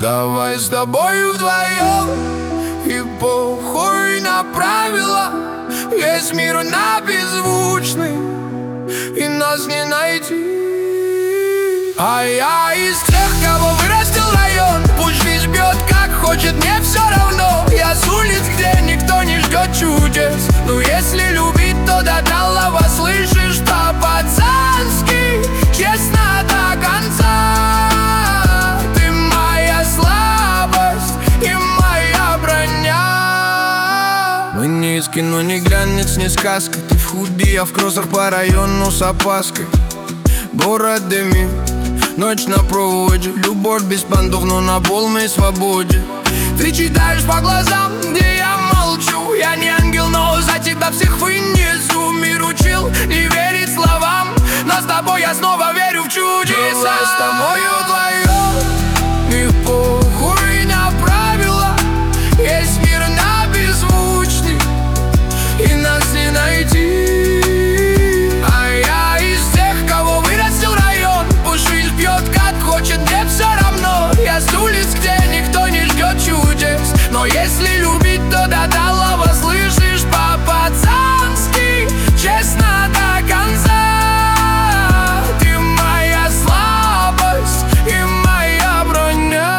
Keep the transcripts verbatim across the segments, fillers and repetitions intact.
Давай с тобой вдвоем, и похуй на правила. Весь мир на беззвучный, и нас не найти. А я из тех, кого вырастил район. Пусть жизнь бьет как хочет, мне все равно. Я с улиц, где никто не ждет чудес. Но если любить, то до талого, слышишь, по-пацански, честно до конца. Ты моя слабость и моя броня. Мы не из кино, не глянец, не сказка. Ты в худи, я в кроссах по району с опаской. Город дымит, ночь на проводе. Любовь без понтов, но на полной свободе. Ты читаешь по глазам, где я молчу. Я не ангел, но за тебя всех вынесу. Мир учил не верить словам, но с тобой я снова верю в чудеса. Давай с тобой вдвоем, и похуй на правила. Весь мир на беззвучный, и нас не найти. А я из тех, кого вырастил район. Пусть жизнь бьет как хочет, мне все равно. Я с улиц, где никто не ждет чудес. Но если любить, то до талого, слышишь, по-пацански, честно до конца. Ты моя слабость и моя броня.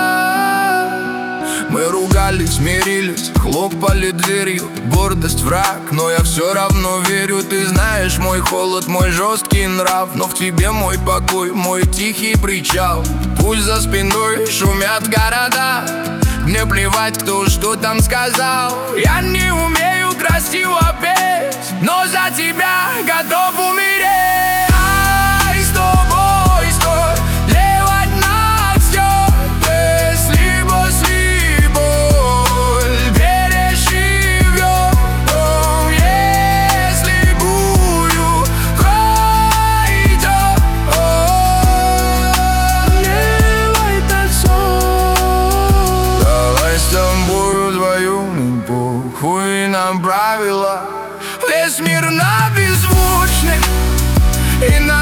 Мы ругались, мирились, хлопали дверью. Гордость враг, но я все равно верю. Ты знаешь мой холод, мой жесткий нрав. Но в тебе мой покой, мой тихий причал. Пусть за спиной шумят города, мне плевать, кто что там сказал. Я не умею красиво петь, но за тебя готов умереть. Ай, с тобой стой, плевать на все. Если после боль переживем, если бурю пройдем, плевать на все. Давай с тобой вдвоем, и похуй нам правила. Весь мир на беззвучный, и на